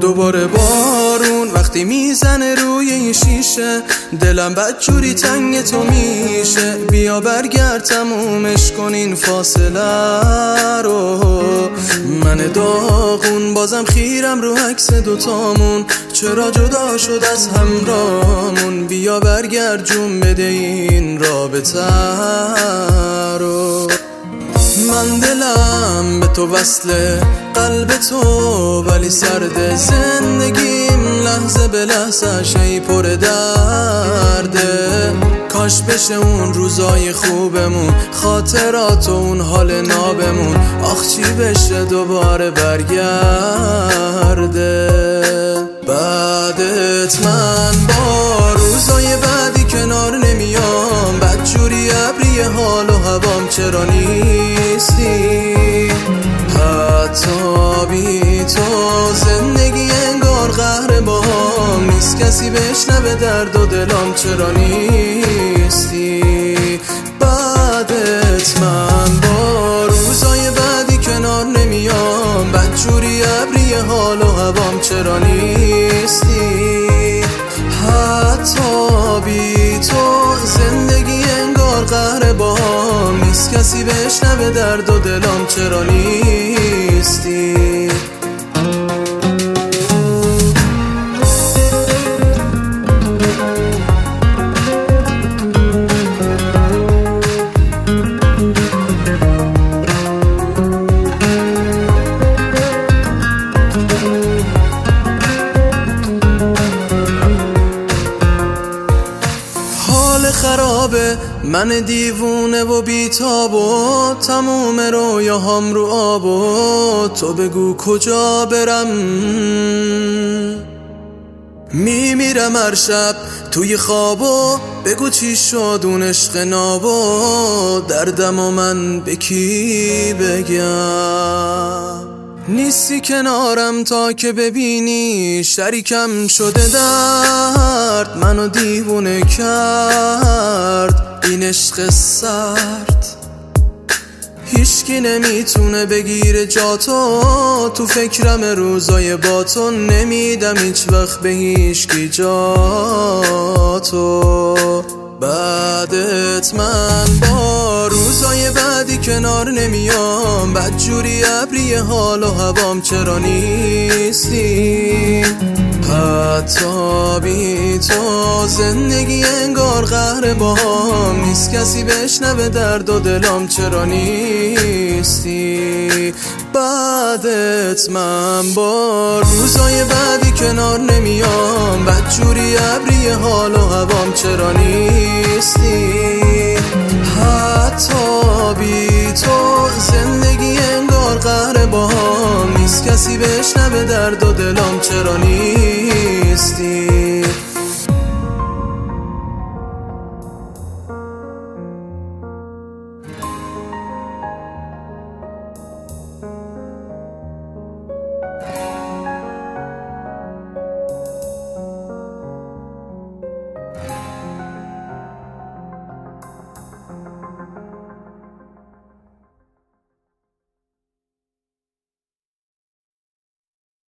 دوباره بارون وقتی میزنه روی این شیشه، دلم بدجوری تنگ تو میشه. بیا برگرد تمومش کن این فاصله رو. من داغون بازم خیرم رو عکس دوتامون، چرا جدا شد از همرامون. بیا برگرد جون بده این رابطه رو. من دلم به تو وصله، قلب تو ولی سرد. زندگیم لحظه به لحظه شی پر درده. کاش بشه اون روزای خوبمون، خاطرات و اون حال نابمون. آخ چی بشه دوباره برگرده. بعدت من با روزای بعدی کنار نمیام. بدجوری ابری حال و هوام چرا نیستی. حتی بی تو زندگی انگار قهر باهام نیست. کسی بشنوه درد و دلام چرا نیستی. بعدت من با روزای بعدی کنار نمیام. بدجوری ابری حال و هوام چرا نیستی. حتی بی تو زندگی انگار قهر باهام نیست. کسی بشنوه درد و دلام چرا نیستی. خرابه من دیوونه و بیتاب و تموم رویاهام رو آب و تو بگو کجا برم. میمیرم هر شب توی خواب و بگو چی شد اون عشق ناب و دردم و من به کی بگم. نیستی کنارم تا که ببینی شریکم شده درد. منو دیوونه کرد این عشق سرد. هیچکی نمیتونه بگیره جاتو تو فکرم روزای با تو. نمیدم هیچ وقت به هیچکی جاتو. بعدت من با روزای بعدی کنار نمیام. بدجوری ابری حال و هوام چرا نیستی. حتی بی تو زندگی انگار قهر باهام نیست. کسی بشنوه درد و دلام چرا نیستی. بعدت من با روزای بعدی کنار نمیام. بدجوری ابری حال و هوام چرا نیستی. حتی بی تو زندگی انگار قهر باهام نیست. کسی بشنوه درد و دلام چرا نیستی.